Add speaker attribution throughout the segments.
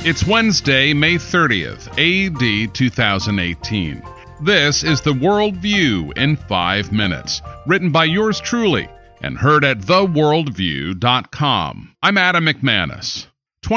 Speaker 1: It's Wednesday, May 30th, A.D. 2018. This is the World View in 5 minutes, written by yours truly and heard at theworldview.com. I'm Adam McManus.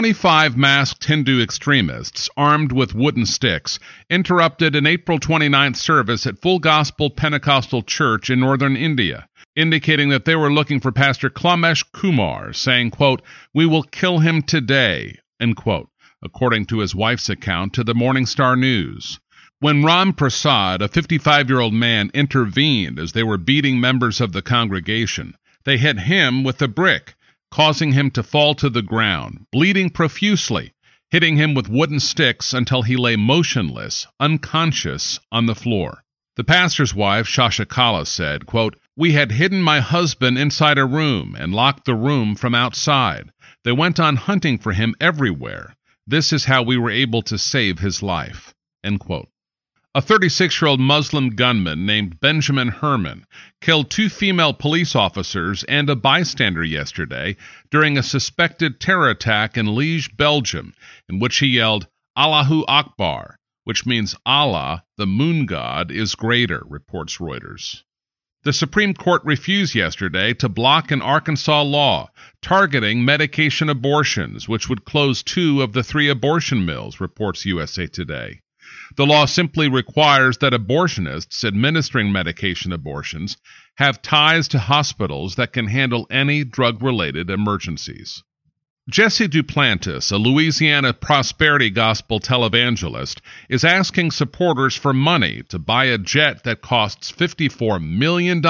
Speaker 1: 25 masked Hindu extremists, armed with wooden sticks, interrupted an April 29th service at Full Gospel Pentecostal Church in northern India, indicating that they were looking for Pastor Klamesh Kumar, saying, quote, "We will kill him today," end quote, according to his wife's account to the Morning Star News. When Ram Prasad, a 55-year-old man, intervened as they were beating members of the congregation, they hit him with a brick, causing him to fall to the ground, bleeding profusely, hitting him with wooden sticks until he lay motionless, unconscious, on the floor. The pastor's wife, Shashikala, said, quote, "We had hidden my husband inside a room and locked the room from outside. They went on hunting for him everywhere. This is how we were able to save his life," end quote. A 36-year-old Muslim gunman named Benjamin Herman killed 2 female police officers and a bystander yesterday during a suspected terror attack in Liège, Belgium, in which he yelled, "Allahu Akbar," which means Allah, the moon god, is greater, reports Reuters. The Supreme Court refused yesterday to block an Arkansas law targeting medication abortions, which would close 2 of the 3 abortion mills, reports USA Today. The law simply requires that abortionists administering medication abortions have ties to hospitals that can handle any drug-related emergencies. Jesse Duplantis, a Louisiana prosperity gospel televangelist, is asking supporters for money to buy a jet that costs $54 million.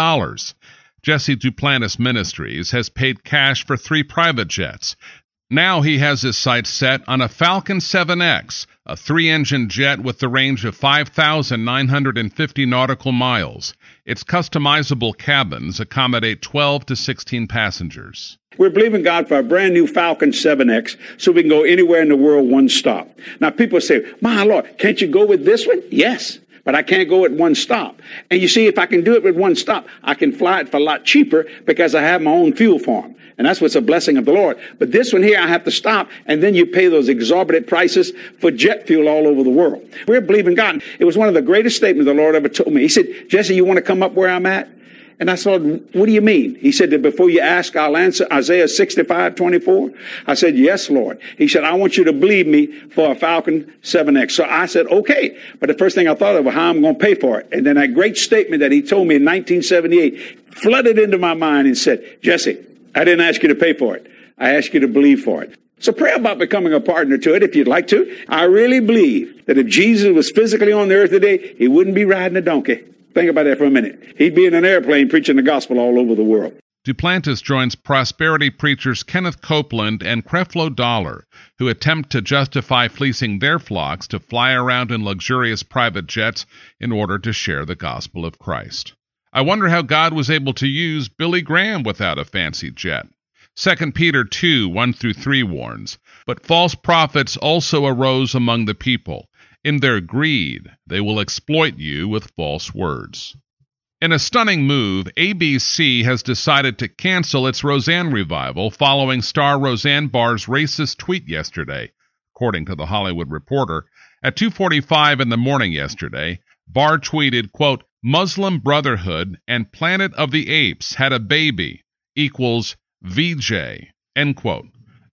Speaker 1: Jesse Duplantis Ministries has paid cash for 3 private jets. Now he has his sights set on a Falcon 7X, a 3-engine jet with the range of 5,950 nautical miles. Its customizable cabins accommodate 12 to 16 passengers.
Speaker 2: We're believing God for a brand new Falcon 7X so we can go anywhere in the world one stop. Now people say, "My Lord, can't you go with this one?" Yes, but I can't go at one stop. And you see, if I can do it with one stop, I can fly it for a lot cheaper because I have my own fuel farm. And that's what's a blessing of the Lord. But this one here, I have to stop, and then you pay those exorbitant prices for jet fuel all over the world. We're believing God. It was one of the greatest statements the Lord ever told me. He said, "Jesse, you want to come up where I'm at?" And I said, "What do you mean?" He said that before you ask, I'll answer. Isaiah 65:24. I said, "Yes, Lord." He said, "I want you to believe me for a Falcon 7X. So I said, "Okay." But the first thing I thought of was how I'm going to pay for it. And then that great statement that he told me in 1978 flooded into my mind and said, "Jesse, I didn't ask you to pay for it. I asked you to believe for it." So pray about becoming a partner to it if you'd like to. I really believe that if Jesus was physically on the earth today, he wouldn't be riding a donkey. Think about that for a minute. He'd be in an airplane preaching the gospel all over the world.
Speaker 1: Duplantis joins prosperity preachers Kenneth Copeland and Creflo Dollar, who attempt to justify fleecing their flocks to fly around in luxurious private jets in order to share the gospel of Christ. I wonder how God was able to use Billy Graham without a fancy jet. 2 Peter 2:1-3 warns, "But false prophets also arose among the people. In their greed, they will exploit you with false words." In a stunning move, ABC has decided to cancel its Roseanne revival following star Roseanne Barr's racist tweet yesterday, according to The Hollywood Reporter. At 2:45 in the morning yesterday, Barr tweeted, quote, "Muslim Brotherhood and Planet of the Apes had a baby equals VJ," end quote.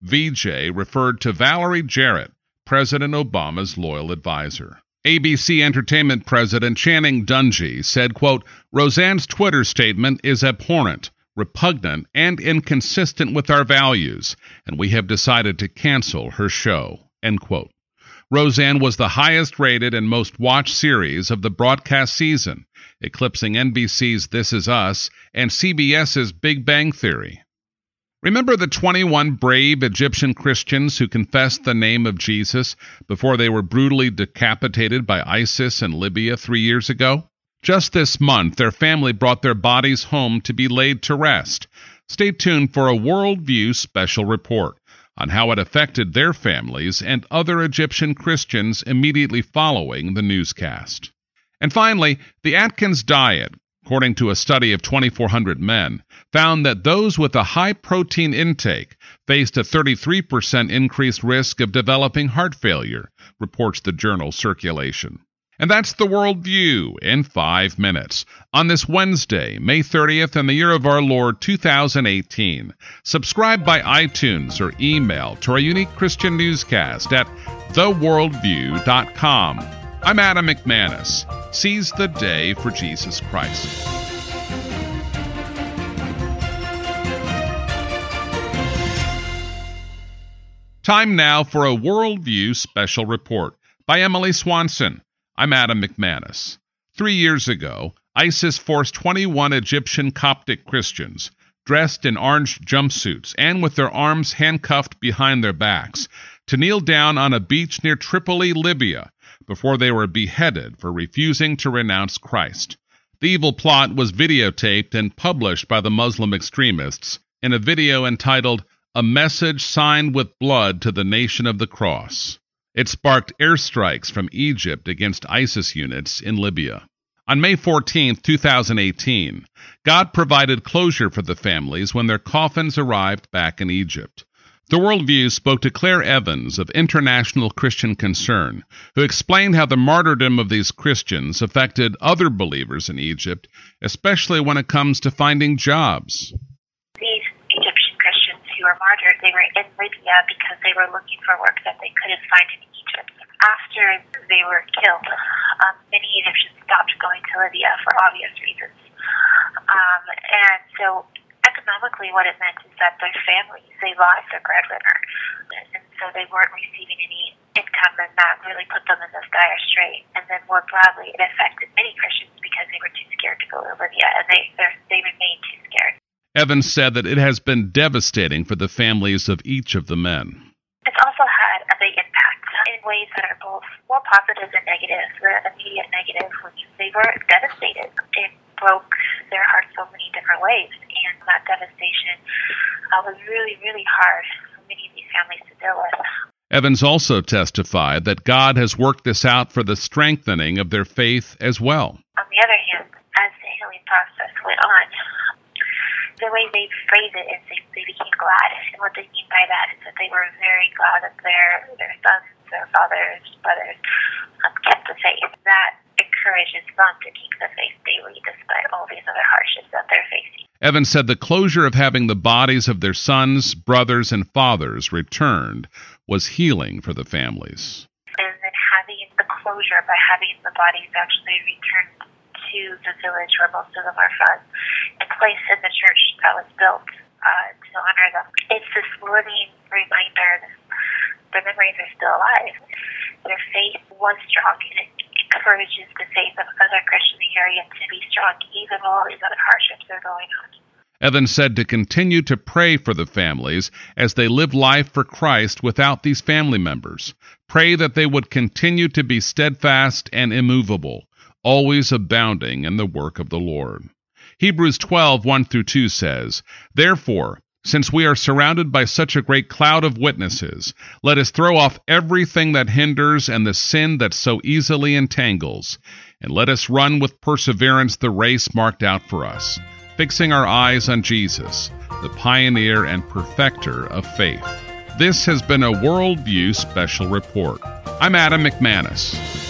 Speaker 1: VJ referred to Valerie Jarrett, President Obama's loyal advisor. ABC Entertainment President Channing Dungey said, quote, "Roseanne's Twitter statement is abhorrent, repugnant, and inconsistent with our values, and we have decided to cancel her show," end quote. Roseanne was the highest-rated and most-watched series of the broadcast season, eclipsing NBC's This Is Us and CBS's Big Bang Theory. Remember the 21 brave Egyptian Christians who confessed the name of Jesus before they were brutally decapitated by ISIS in Libya 3 years ago? Just this month, their family brought their bodies home to be laid to rest. Stay tuned for a Worldview special report on how it affected their families and other Egyptian Christians immediately following the newscast. And finally, the Atkins diet, according to a study of 2,400 men, found that those with a high protein intake faced a 33% increased risk of developing heart failure, reports the journal Circulation. And that's the Worldview in 5 minutes on this Wednesday, May 30th, in the year of our Lord 2018. Subscribe by iTunes or email to our unique Christian newscast at theworldview.com. I'm Adam McManus. Seize the day for Jesus Christ. Time now for a Worldview special report by Emily Swanson. I'm Adam McManus. 3 years ago, ISIS forced 21 Egyptian Coptic Christians, dressed in orange jumpsuits and with their arms handcuffed behind their backs, to kneel down on a beach near Tripoli, Libya, before they were beheaded for refusing to renounce Christ. The evil plot was videotaped and published by the Muslim extremists in a video entitled "A Message Signed with Blood to the Nation of the Cross." It sparked airstrikes from Egypt against ISIS units in Libya. On May 14, 2018, God provided closure for the families when their coffins arrived back in Egypt. The Worldview spoke to Claire Evans of International Christian Concern, who explained how the martyrdom of these Christians affected other believers in Egypt, especially when it comes to finding jobs.
Speaker 3: These Egyptian Christians who were martyred, they were in Libya because they were looking for work that they couldn't find in Egypt. After they were killed, many Egyptians stopped going to Libya for obvious reasons. And so economically what it meant is that their families, they lost their breadwinner. And so they weren't receiving any income, and that really put them in this dire strait. And then more broadly, it affected many Christians because they were too scared to go to Libya, and they remained too scared.
Speaker 1: Evans said that it has been devastating for the families of each of the men.
Speaker 3: It's also had a big impact in ways that are both more positive and negative. The immediate negative was they were devastated. It broke their hearts so many different ways, and that devastation was really, really hard for many of these families to deal with.
Speaker 1: Evans also testified that God has worked this out for the strengthening of their faith as well.
Speaker 3: On the other hand, as the healing process went on, the way they phrase it is they became glad. And what they mean by that is that they were very glad that their sons, their fathers, brothers kept the faith. That encourages them to keep the faith daily despite all these other hardships that they're facing.
Speaker 1: Evans said the closure of having the bodies of their sons, brothers, and fathers returned was healing for the families.
Speaker 3: And then having the closure by having the bodies actually returned to the village where most of them are from and placed in the church that was built to honor them. It's this living reminder that their memories are still alive. Their faith was strong, and it encourages the faith of other Christians in the area to be strong, even while all these other hardships are going on.
Speaker 1: Evans said to continue to pray for the families as they live life for Christ without these family members. Pray that they would continue to be steadfast and immovable, always abounding in the work of the Lord. Hebrews 12:1-2 says, "Therefore, since we are surrounded by such a great cloud of witnesses, let us throw off everything that hinders and the sin that so easily entangles, and let us run with perseverance the race marked out for us, fixing our eyes on Jesus, the pioneer and perfecter of faith." This has been a Worldview Special Report. I'm Adam McManus.